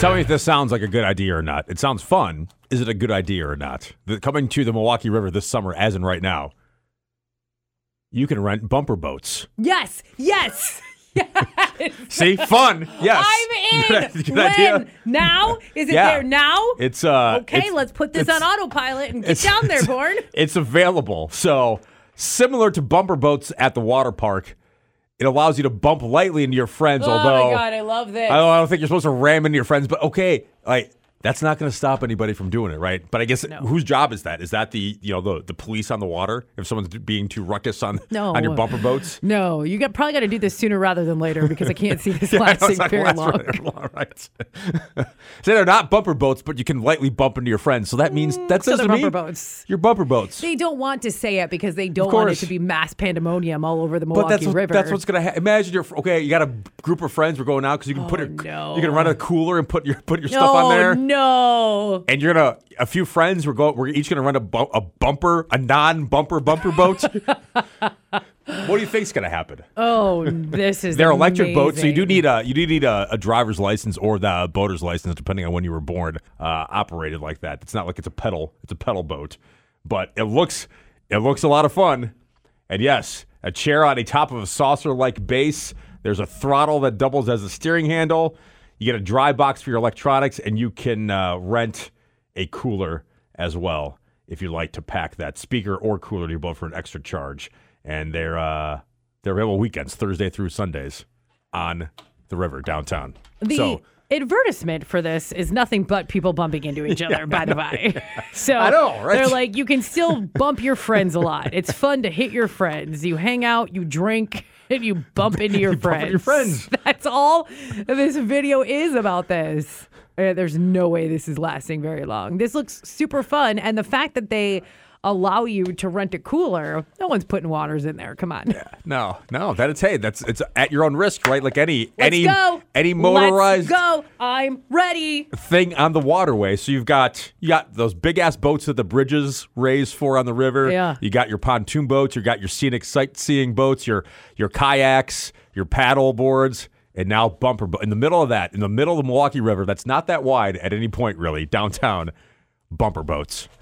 Tell me if this sounds like a good idea or not. It sounds fun. Is it a good idea or not? Coming to the Milwaukee River this summer, as in right now, you can rent bumper boats. Yes. See, fun. Yes. I'm in. Good idea. Now? Is it there now? It's okay. Let's put this on autopilot and get down there, Born. It's available. So similar to bumper boats at the water park, it allows you to bump lightly into your friends. Oh although my God, I love this. I don't think you're supposed to ram into your friends, but okay, that's not going to stop anybody from doing it, right? But I guess whose job is that? Is that the police on the water? If someone's being too ruckus on your bumper boats? No, you probably got to do this sooner rather than later because I can't see this lasting very long. Right. So they're not bumper boats, but you can lightly bump into your friends. So that means that says to me, you're bumper boats. They don't want to say it because they don't want it to be mass pandemonium all over the Milwaukee River. That's what's going to happen. Imagine you got a group of friends. We're going out because you can you can run a cooler and put your stuff on there. No. And a few friends, we're each going to rent a non-bumper boat. What do you think's going to happen? Oh, this is They're electric amazing. boats, so you do need a driver's license or the boater's license, depending on when you were born, operated like that. It's not like it's a pedal boat, but it looks a lot of fun. And yes, a chair on the top of a saucer-like base. There's a throttle that doubles as a steering handle. You get a dry box for your electronics, and you can rent a cooler as well if you like to pack that speaker or cooler to your boat for an extra charge. And they're available weekends, Thursday through Sundays, on the river downtown. The advertisement for this is nothing but people bumping into each other, by the way. So I know, right? They're like, you can still bump your friends a lot. It's fun to hit your friends. You hang out, you drink, and you bump into your friends. That's all this video is about this. There's no way this is lasting very long. This looks super fun. And the fact that they allow you to rent a cooler, no one's putting waters in there. Come on. Yeah, no. It's at your own risk, right? Like any Let's motorized go. I'm ready. thing on the waterway. So you got those big ass boats that the bridges raise for on the river. Yeah. You got your pontoon boats, you got your scenic sightseeing boats, your kayaks, your paddle boards, and now bumper boat. In the middle of the Milwaukee River, that's not that wide at any point really, downtown, bumper boats.